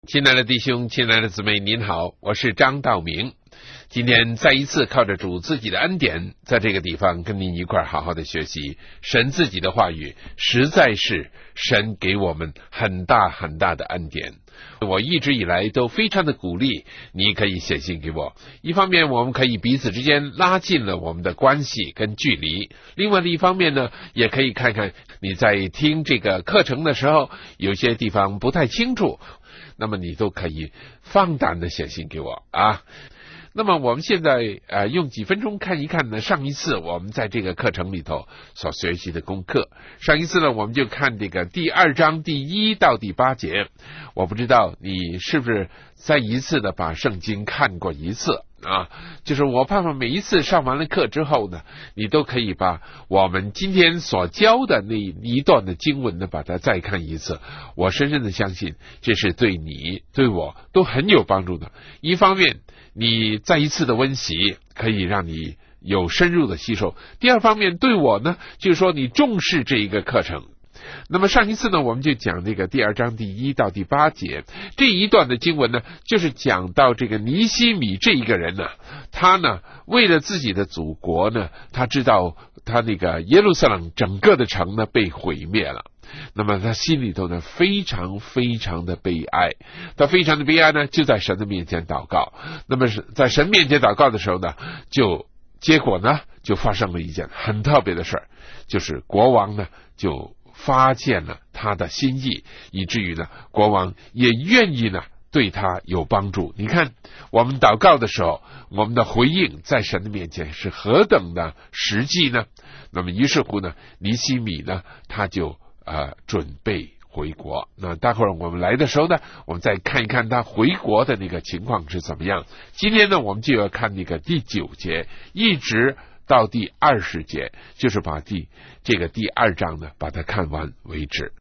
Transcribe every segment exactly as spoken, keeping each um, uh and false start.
亲爱的弟兄，亲爱的姊妹，您好，我是张道明。今天再一次靠着主自己的恩典，在这个地方跟您一块好好的学习神自己的话语，实在是神给我们很大很大的恩典。我一直以来都非常的鼓励你可以写信给我，一方面我们可以彼此之间拉近了我们的关系跟距离，另外的一方面呢，也可以看看你在听这个课程的时候有些地方不太清楚，那么你都可以放胆的写信给我啊。那么我们现在呃用几分钟看一看呢，上一次我们在这个课程里头所学习的功课。上一次呢，我们就看这个第二章第一到第八节。我不知道你是不是再一次的把圣经看过一次啊？就是我盼望每一次上完了课之后呢，你都可以把我们今天所教的那一段的经文呢，把它再看一次。我深深的相信，这是对你对我都很有帮助的。一方面，你再一次的温习可以让你有深入的吸收，第二方面对我呢，就是说你重视这一个课程。那么上一次呢，我们就讲这个第二章第一到第八节这一段的经文呢，就是讲到这个尼希米这一个人呢，他呢为了自己的祖国呢，他知道他那个耶路撒冷整个的城呢被毁灭了，那么他心里头呢非常非常的悲哀，他非常的悲哀呢，就在神的面前祷告。那么在神面前祷告的时候呢，就结果呢就发生了一件很特别的事儿，就是国王呢就发现了他的心意，以至于呢国王也愿意呢对他有帮助。你看我们祷告的时候，我们的回应在神的面前是何等的实际呢？那么于是乎呢，尼希米呢他就呃准备回国。那待会儿我们来的时候呢，我们再看一看他回国的那个情况是怎么样。今天呢，我们就要看那个第九节一直到第二十节，就是把第这个第二章呢把它看完为止。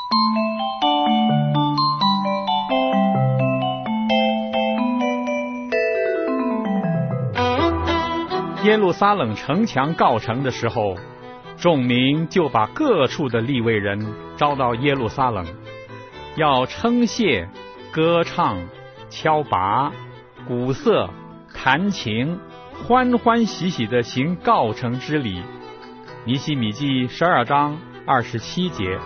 耶路撒冷城墙告成的时候，众民就把各处的利未人招到耶路撒冷，要称谢、歌唱、敲拔、鼓瑟、弹琴，欢欢喜喜地行告成之礼。尼希米记十二章二十七节。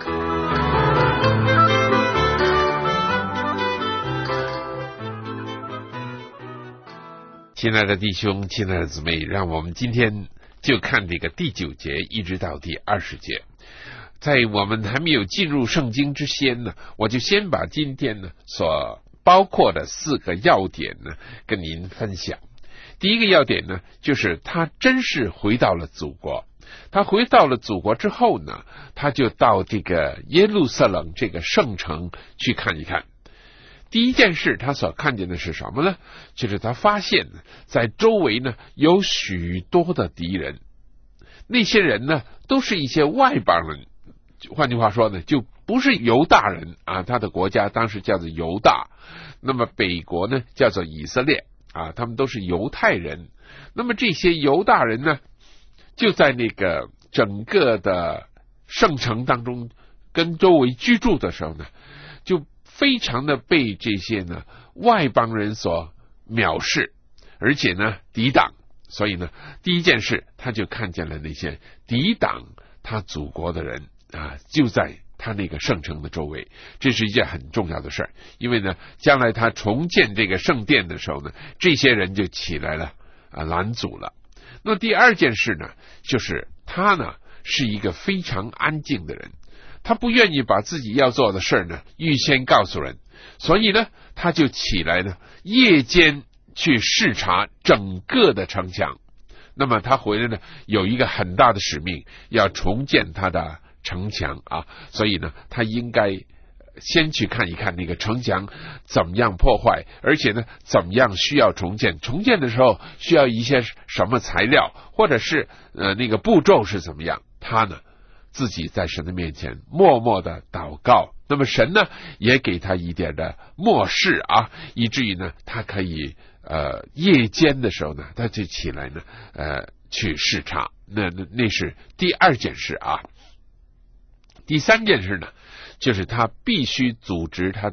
亲爱的弟兄，亲爱的姊妹，让我们今天就看这个第九节一直到第二十节。在我们还没有进入圣经之前呢，我就先把今天呢所包括的四个要点呢跟您分享。第一个要点呢，就是他真是回到了祖国。他回到了祖国之后呢，他就到这个耶路撒冷这个圣城去看一看。第一件事他所看见的是什么呢？就是他发现在周围呢有许多的敌人，那些人呢都是一些外邦人，换句话说呢，就不是犹大人啊，他的国家当时叫做犹大，那么北国呢叫做以色列啊，他们都是犹太人。那么这些犹大人呢，就在那个整个的圣城当中跟周围居住的时候呢，就非常的被这些呢外邦人所藐视，而且呢抵挡。所以呢，第一件事他就看见了那些抵挡他祖国的人啊，就在他那个圣城的周围。这是一件很重要的事儿，因为呢将来他重建这个圣殿的时候呢，这些人就起来了啊，拦阻了。那第二件事呢，就是他呢是一个非常安静的人，他不愿意把自己要做的事呢预先告诉人，所以呢他就起来呢夜间去视察整个的城墙。那么他回来呢有一个很大的使命，要重建他的城墙啊，所以呢他应该先去看一看那个城墙怎么样破坏，而且呢怎么样需要重建，重建的时候需要一些什么材料，或者是呃那个步骤是怎么样。他呢自己在神的面前默默的祷告，那么神呢也给他一点的默示啊，以至于呢他可以呃夜间的时候呢他就起来呢呃去视察。那那那是第二件事啊。第三件事呢，就是他必须组织他的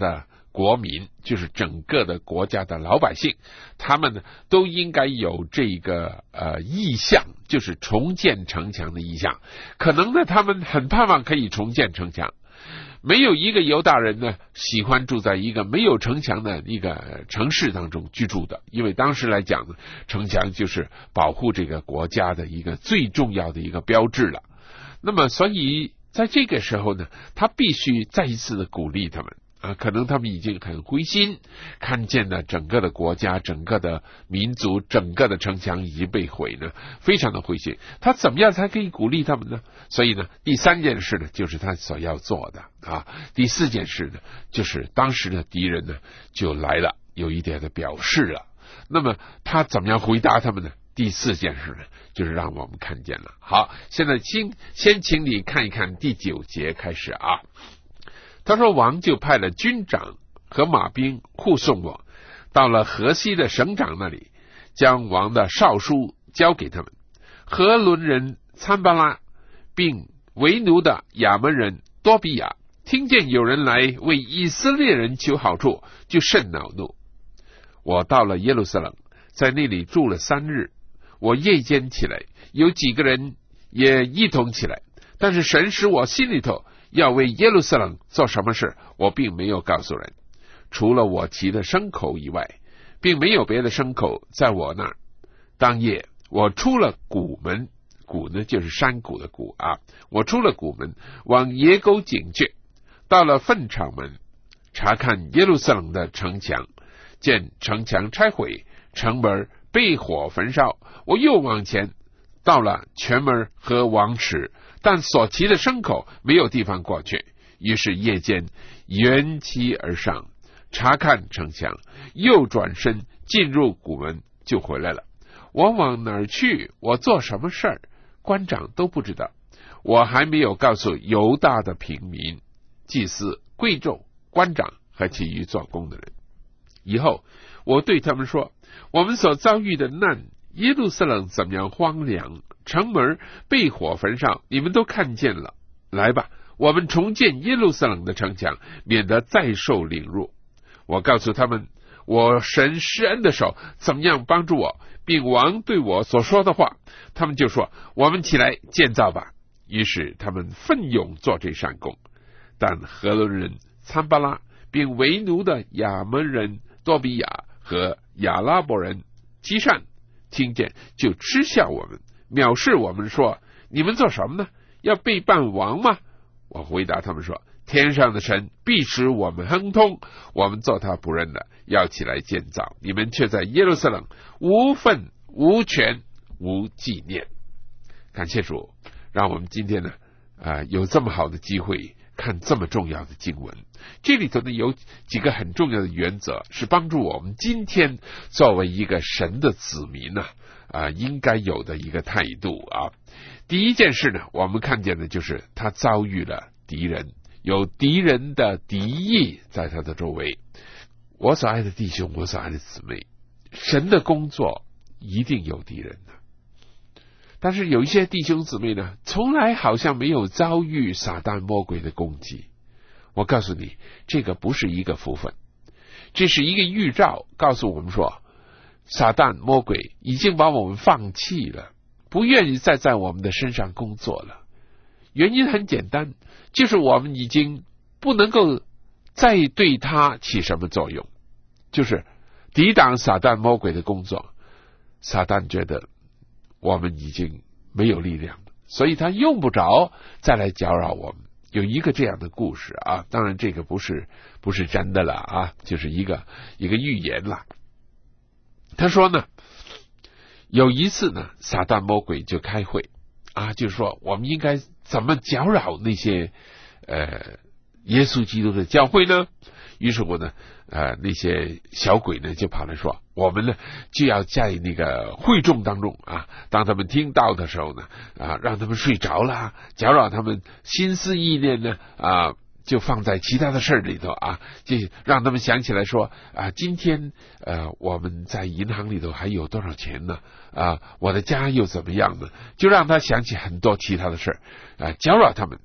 国民，就是整个的国家的老百姓，他们呢都应该有这个呃意向，就是重建城墙的意向。可能呢他们很盼望可以重建城墙，没有一个犹大人呢喜欢住在一个没有城墙的一个城市当中居住的，因为当时来讲呢，城墙就是保护这个国家的一个最重要的一个标志了。那么所以在这个时候呢，他必须再一次的鼓励他们啊，可能他们已经很灰心，看见了整个的国家、整个的民族、整个的城墙已经被毁呢，非常的灰心。他怎么样才可以鼓励他们呢？所以呢，第三件事呢，就是他所要做的啊。第四件事呢，就是当时的敌人呢就来了，有一点的表示了。那么他怎么样回答他们呢？第四件事呢，就是让我们看见了。好，现在请先请你看一看第九节开始啊。他说，王就派了军长和马兵护送我，到了河西的省长那里，将王的诏书交给他们。和伦人参巴拉并为奴的亚门人多比亚听见有人来为以色列人求好处，就甚恼怒。我到了耶路撒冷，在那里住了三日。我夜间起来，有几个人也一同起来，但是神使我心里头要为耶路撒冷做什么事，我并没有告诉人，除了我骑的牲口以外，并没有别的牲口在我那儿。当夜我出了谷门，谷呢就是山谷的谷啊，我出了谷门，往耶沟井去，到了粪场门，查看耶路撒冷的城墙，见城墙拆毁，城门被火焚烧。我又往前到了泉门和王池，但所骑的牲口没有地方过去，于是夜间沿其而上，查看城墙，又转身进入谷门，就回来了。我往哪儿去，我做什么事儿，官长都不知道。我还没有告诉犹大的平民、祭司、贵胄、官长和其余做工的人。以后我对他们说，我们所遭遇的难，耶路撒冷怎么样荒凉，城门被火焚烧，你们都看见了。来吧，我们重建耶路撒冷的城墙，免得再受凌辱。我告诉他们，我神施恩的手怎么样帮助我，并王对我所说的话。他们就说，我们起来建造吧。于是他们奋勇做这善工。但和伦人参巴拉并为奴的亚门人多比亚和亚拉伯人基善听见，就嗤笑我们，藐视我们，说，你们做什么呢？要背叛王吗？我回答他们说，天上的神必使我们亨通，我们做他仆人的要起来建造，你们却在耶路撒冷无份无权无纪念。感谢主，让我们今天呢呃、有这么好的机会看这么重要的经文。这里头呢有几个很重要的原则，是帮助我们今天作为一个神的子民呢、啊呃、应该有的一个态度啊。第一件事呢，我们看见的就是他遭遇了敌人，有敌人的敌意在他的周围。我所爱的弟兄，我所爱的姊妹，神的工作一定有敌人的。但是有一些弟兄姊妹呢，从来好像没有遭遇撒旦魔鬼的攻击。我告诉你，这个不是一个福分，这是一个预兆，告诉我们说，撒旦魔鬼已经把我们放弃了，不愿意再在我们的身上工作了。原因很简单，就是我们已经不能够再对他起什么作用，就是抵挡撒旦魔鬼的工作。撒旦觉得我们已经没有力量了，所以他用不着再来搅扰我们。有一个这样的故事啊，当然这个不是不是真的了啊，就是一个一个预言了。他说呢，有一次呢，撒旦魔鬼就开会啊，就是说我们应该怎么搅扰那些呃耶稣基督的教会呢？于是乎呢，呃，那些小鬼呢就跑来说，我们呢就要在那个会众当中啊，当他们听到的时候呢，啊，让他们睡着了，搅扰他们心思意念呢，啊，就放在其他的事里头啊，就让他们想起来说啊，今天呃我们在银行里头还有多少钱呢？啊，我的家又怎么样呢？就让他想起很多其他的事啊，搅扰他们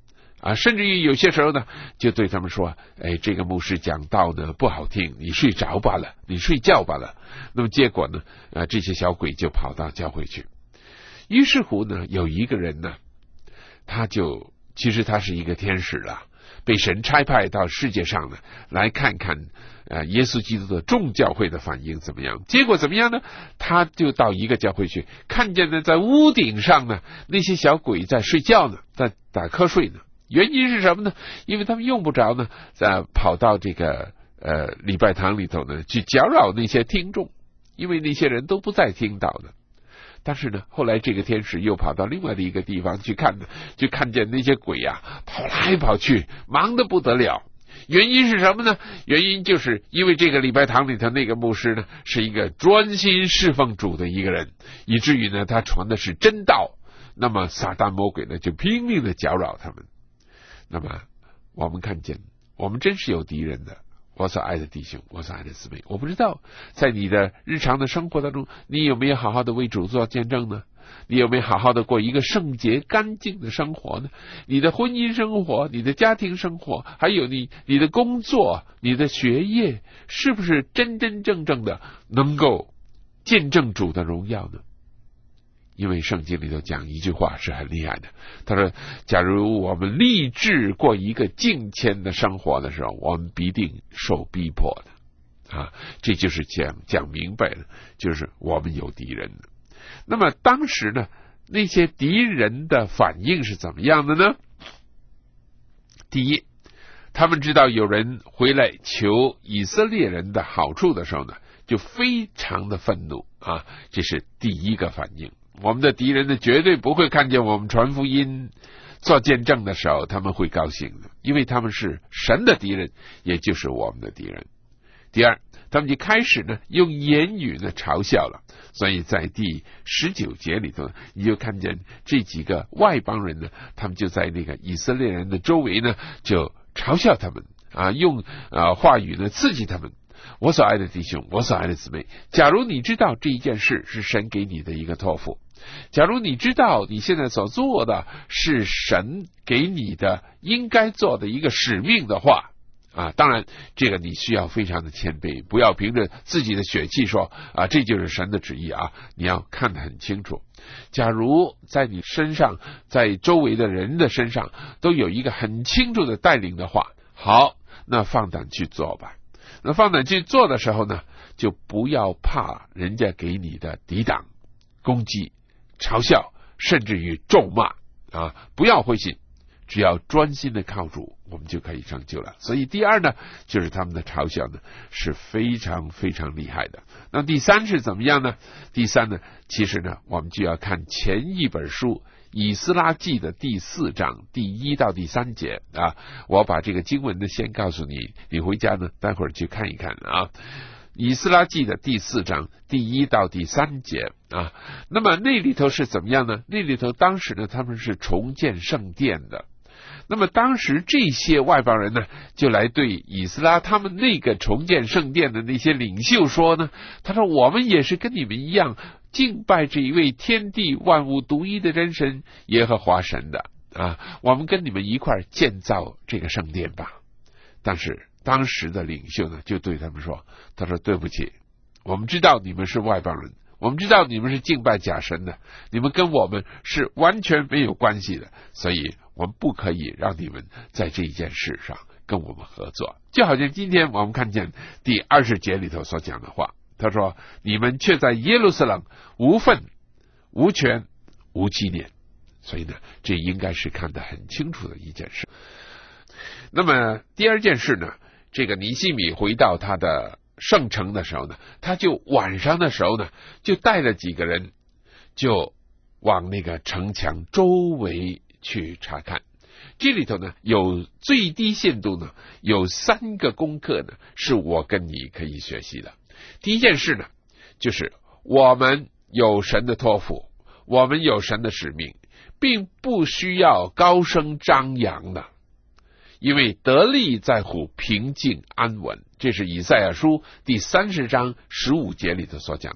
啊，甚至于有些时候呢，就对他们说：“哎，这个牧师讲道呢不好听，你睡着罢了，你睡觉罢了。”那么结果呢，啊，这些小鬼就跑到教会去。于是乎呢，有一个人呢，他就其实他是一个天使了，被神差派到世界上呢，来看看呃耶稣基督的众教会的反应怎么样。结果怎么样呢？他就到一个教会去，看见呢在屋顶上呢那些小鬼在睡觉呢，在打瞌睡呢。原因是什么呢？因为他们用不着呢，在跑到这个呃礼拜堂里头呢去搅扰那些听众，因为那些人都不在听到的。但是呢，后来这个天使又跑到另外的一个地方去看呢，就看见那些鬼啊跑来跑去，忙得不得了。原因是什么呢？原因就是因为这个礼拜堂里头那个牧师呢，是一个专心侍奉主的一个人，以至于呢他传的是真道，那么撒旦魔鬼呢就拼命的搅扰他们。那么我们看见，我们真是有敌人的。我所爱的弟兄，我所爱的姊妹，我不知道在你的日常的生活当中，你有没有好好的为主做见证呢？你有没有好好的过一个圣洁干净的生活呢？你的婚姻生活，你的家庭生活，还有你你的工作，你的学业，是不是真真正正的能够见证主的荣耀呢？因为圣经里头讲一句话是很厉害的，他说假如我们立志过一个敬虔的生活的时候，我们必定受逼迫的啊，这就是讲讲明白了，就是我们有敌人的。那么当时呢，那些敌人的反应是怎么样的呢？第一，他们知道有人回来求以色列人的好处的时候呢，就非常的愤怒啊，这是第一个反应。我们的敌人呢，绝对不会看见我们传福音做见证的时候他们会高兴的，因为他们是神的敌人，也就是我们的敌人。第二，他们就开始呢用言语呢嘲笑了，所以在第十九节里头，你就看见这几个外邦人呢，他们就在那个以色列人的周围呢，就嘲笑他们啊，用啊话语呢刺激他们。我所爱的弟兄，我所爱的姊妹，假如你知道这一件事是神给你的一个托付，假如你知道你现在所做的是神给你的应该做的一个使命的话啊，当然这个你需要非常的谦卑，不要凭着自己的血气说啊这就是神的旨意啊，你要看得很清楚。假如在你身上，在周围的人的身上都有一个很清楚的带领的话，好，那放胆去做吧。那放胆去做的时候呢，就不要怕人家给你的抵挡、攻击、嘲笑，甚至于咒骂啊！不要灰心，只要专心的靠主，我们就可以成就了。所以第二呢，就是他们的嘲笑呢是非常非常厉害的。那第三是怎么样呢？第三呢，其实呢，我们就要看前一本书以斯拉记的第四章第一到第三节啊，我把这个经文呢先告诉你，你回家呢待会儿去看一看啊。以斯拉记的第四章第一到第三节啊，那么那里头是怎么样呢？那里头当时呢他们是重建圣殿的。那么当时这些外邦人呢，就来对以斯拉他们那个重建圣殿的那些领袖说呢，他说我们也是跟你们一样敬拜这一位天地万物独一的真神耶和华神的啊，我们跟你们一块建造这个圣殿吧。但是当时的领袖呢就对他们说，他说对不起，我们知道你们是外邦人，我们知道你们是敬拜假神的，你们跟我们是完全没有关系的，所以我们不可以让你们在这一件事上跟我们合作。就好像今天我们看见第二十节里头所讲的话，他说你们却在耶路撒冷无份无权无纪念，所以呢这应该是看得很清楚的一件事。那么第二件事呢，这个尼西米回到他的圣城的时候呢，他就晚上的时候呢就带了几个人就往那个城墙周围去查看。这里头呢有最低限度呢有三个功课呢是我跟你可以学习的。第一件事呢，就是我们有神的托付，我们有神的使命，并不需要高声张扬的，因为得利在乎平静安稳，这是以赛亚书第三十章十五节里头所讲的话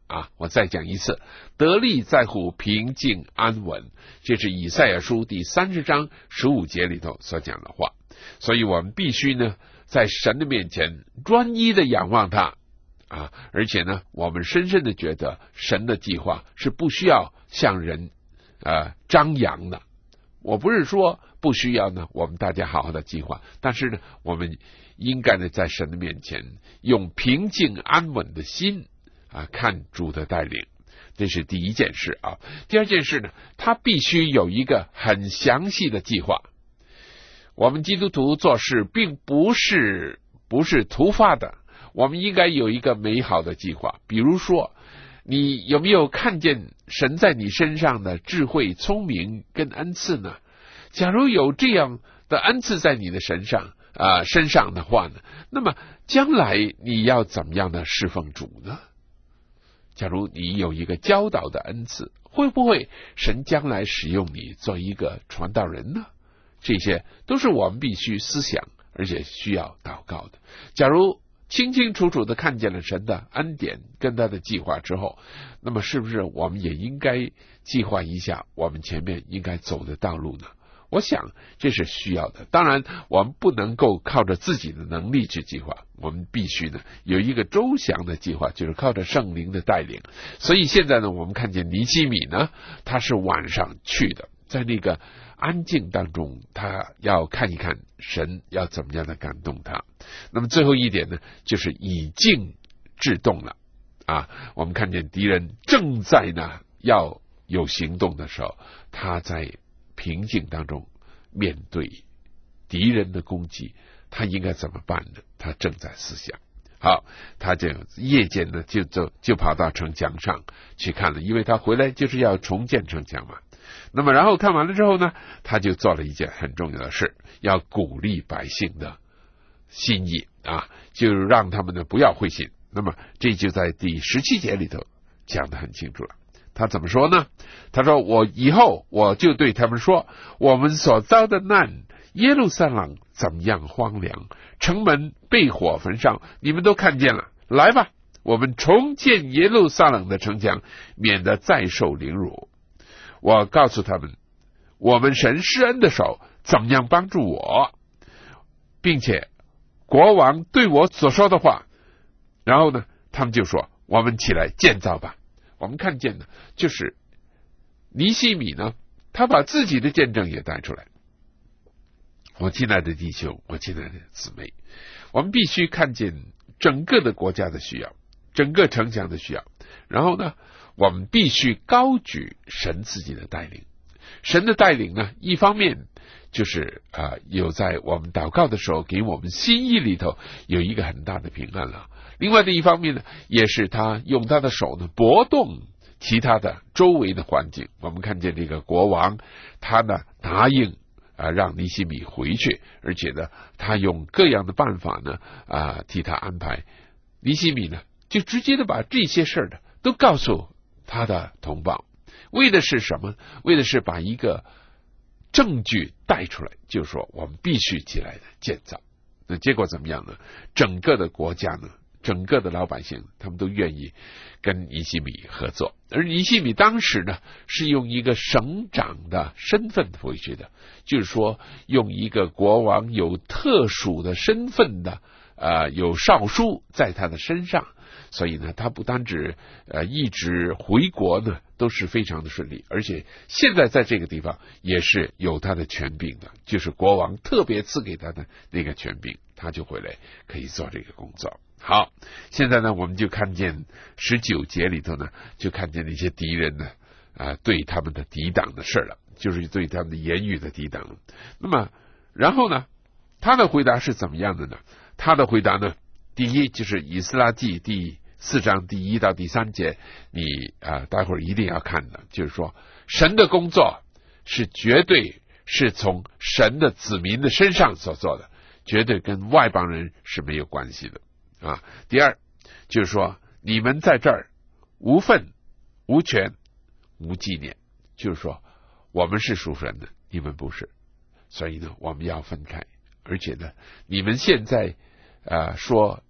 啊，我再讲一次，得力在乎平静安稳，这是以赛亚书第三十章十五节里头所讲的话。所以我们必须呢，在神的面前专一的仰望他啊，而且呢，我们深深的觉得神的计划是不需要向人呃张扬的。我不是说不需要呢，我们大家好好的计划，但是呢，我们应该呢，在神的面前用平静安稳的心啊，看主的带领，这是第一件事啊。第二件事呢，他必须有一个很详细的计划。我们基督徒做事并不是不是突发的，我们应该有一个美好的计划。比如说，你有没有看见神在你身上的智慧、聪明跟恩赐呢？假如有这样的恩赐在你的身上啊、呃、身上的话呢，那么将来你要怎么样的侍奉主呢？假如你有一个教导的恩赐，会不会神将来使用你做一个传道人呢？这些都是我们必须思想而且需要祷告的。假如清清楚楚的看见了神的恩典跟他的计划之后，那么是不是我们也应该计划一下我们前面应该走的道路呢？我想这是需要的。当然我们不能够靠着自己的能力去计划，我们必须呢有一个周详的计划，就是靠着圣灵的带领。所以现在呢，我们看见尼希米呢，他是晚上去的，在那个安静当中，他要看一看神要怎么样的感动他。那么最后一点呢，就是以静制动了啊。我们看见敌人正在呢要有行动的时候，他在平静当中面对敌人的攻击，他应该怎么办呢？他正在思想。好，他就夜间呢就就就跑到城墙上去看了，因为他回来就是要重建城墙嘛。那么然后看完了之后呢，他就做了一件很重要的事，要鼓励百姓的心意啊，就让他们呢不要灰心。那么这就在第十七节里头讲得很清楚了。他怎么说呢？他说，我以后我就对他们说，我们所遭的难，耶路撒冷怎么样荒凉，城门被火焚烧，你们都看见了。来吧，我们重建耶路撒冷的城墙，免得再受凌辱。我告诉他们，我们神施恩的手怎么样帮助我，并且国王对我所说的话。然后呢，他们就说，我们起来建造吧。我们看见呢，就是尼希米呢，他把自己的见证也带出来。我亲爱的弟兄，我亲爱的姊妹，我们必须看见整个的国家的需要，整个城墙的需要。然后呢，我们必须高举神自己的带领。神的带领呢，一方面就是啊、呃，有在我们祷告的时候给我们心意里头有一个很大的平安了。另外的一方面呢，也是他用他的手呢拨动其他的周围的环境。我们看见这个国王，他呢答应啊、呃、让尼希米回去，而且呢他用各样的办法呢啊、呃、替他安排。尼希米呢就直接的把这些事呢都告诉他的同胞，为的是什么？为的是把一个证据带出来，就是说我们必须起来的建造。那结果怎么样呢？整个的国家呢，整个的老百姓他们都愿意跟尼希米合作。而尼希米当时呢是用一个省长的身份回去的，就是说用一个国王有特殊的身份的呃有诏书在他的身上，所以呢他不单止呃一直回国呢都是非常的顺利，而且现在在这个地方也是有他的权柄的，就是国王特别赐给他的那个权柄，他就回来可以做这个工作。好，现在呢我们就看见十九节里头呢，就看见那些敌人呢啊、呃、对他们的抵挡的事了，就是对他们的言语的抵挡。那么然后呢他的回答是怎么样的呢？他的回答呢，第一就是以斯拉记第四章第一到第三节，你啊、呃、待会儿一定要看的，就是说神的工作是绝对是从神的子民的身上所做的，绝对跟外邦人是没有关系的啊。第二就是说你们在这儿无份无权无纪念，就是说我们是属神的，你们不是，所以呢我们要分开。而且呢你们现在呃说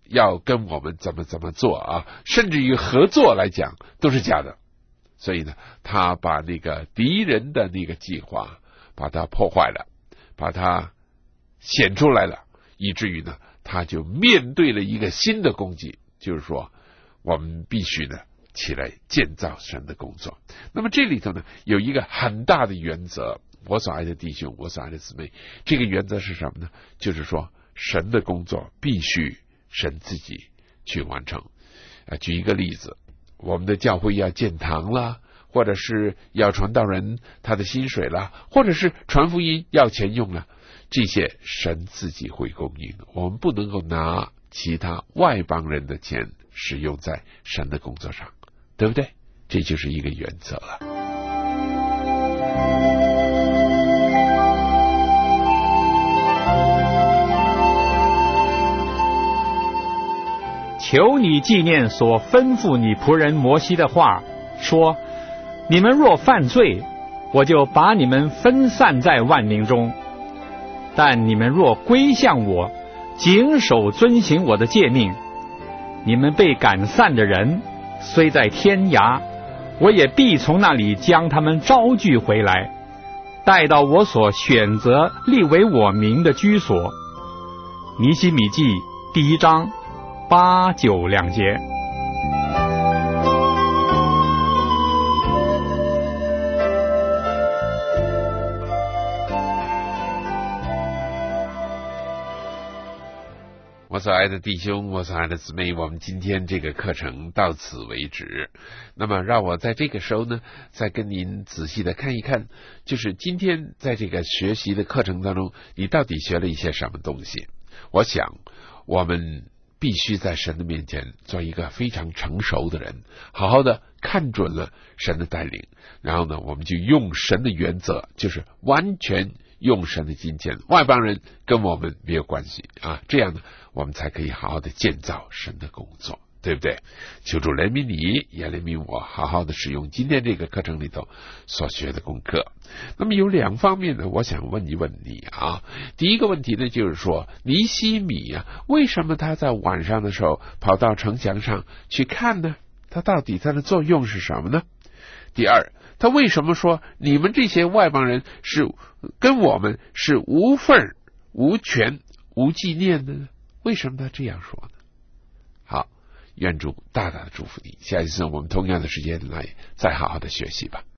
要跟我们怎么怎么做啊，甚至于合作来讲都是假的。所以呢，他把那个敌人的那个计划把它破坏了，把它显出来了，以至于呢，他就面对了一个新的攻击，就是说我们必须呢起来建造神的工作。那么这里头呢有一个很大的原则，我所爱的弟兄，我所爱的姊妹，这个原则是什么呢？就是说神的工作必须神自己去完成。啊，举一个例子，我们的教会要建堂啦，或者是要传道人他的薪水啦，或者是传福音要钱用啦，这些神自己会供应，我们不能够拿其他外邦人的钱使用在神的工作上，对不对？这就是一个原则了。 求你纪念所吩咐你仆人摩西的话，说：你们若犯罪，我就把你们分散在万民中；但你们若归向我，谨守遵行我的诫命，你们被赶散的人虽在天涯，我也必从那里将他们招聚回来，带到我所选择立为我名的居所。尼希米记第一章八九两节。 我所爱的弟兄，我所爱的姊妹，我们今天这个课程到此为止。那么让我在这个时候呢，再跟您仔细的看一看，就是今天在这个学习的课程当中，你到底学了一些什么东西。我想我们必须在神的面前做一个非常成熟的人，好好的看准了神的带领，然后呢，我们就用神的原则，就是完全用神的金钱，外邦人跟我们没有关系啊，这样呢，我们才可以好好的建造神的工作，对不对？求主怜悯你，也怜悯我，好好的使用今天这个课程里头所学的功课。那么有两方面呢，我想问一问你啊。第一个问题呢，就是说尼希米啊，为什么他在晚上的时候跑到城墙上去看呢？他到底他的作用是什么呢？第二，他为什么说你们这些外邦人是跟我们是无份、无权、无纪念的呢？为什么他这样说呢？好，愿主大大的祝福你。下一次我们同样的时间来再好好的学习吧。